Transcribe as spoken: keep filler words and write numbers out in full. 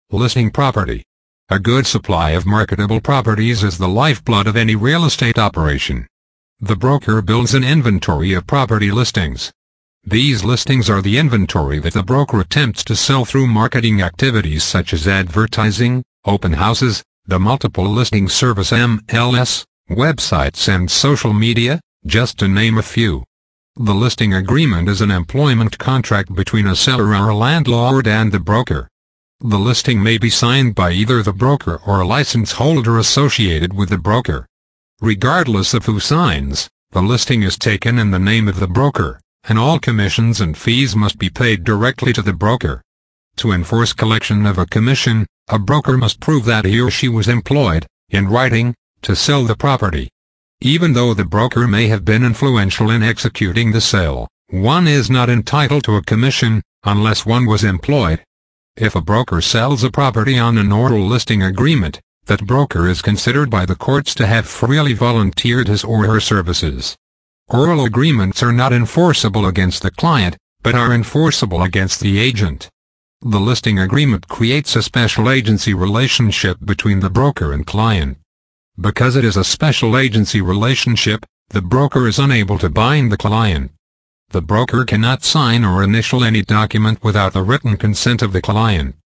Listing property. A good supply of marketable properties is the lifeblood of any real estate operation. The broker builds an inventory of property listings. These listings are the inventory that the broker attempts to sell through marketing activities such as advertising, open houses, the multiple listing service M L S, websites and social media, just to name a few. The listing agreement is an employment contract between a seller or a landlord and the broker. The listing may be signed by either the broker or a license holder associated with the broker. Regardless of who signs, the listing is taken in the name of the broker, and all commissions and fees must be paid directly to the broker. To enforce collection of a commission, a broker must prove that he or she was employed, in writing, to sell the property. Even though the broker may have been influential in executing the sale, one is not entitled to a commission, unless one was employed. If a broker sells a property on an oral listing agreement, that broker is considered by the courts to have freely volunteered his or her services. Oral agreements are not enforceable against the client, but are enforceable against the agent. The listing agreement creates a special agency relationship between the broker and client. Because it is a special agency relationship, the broker is unable to bind the client. The broker cannot sign or initial any document without the written consent of the client.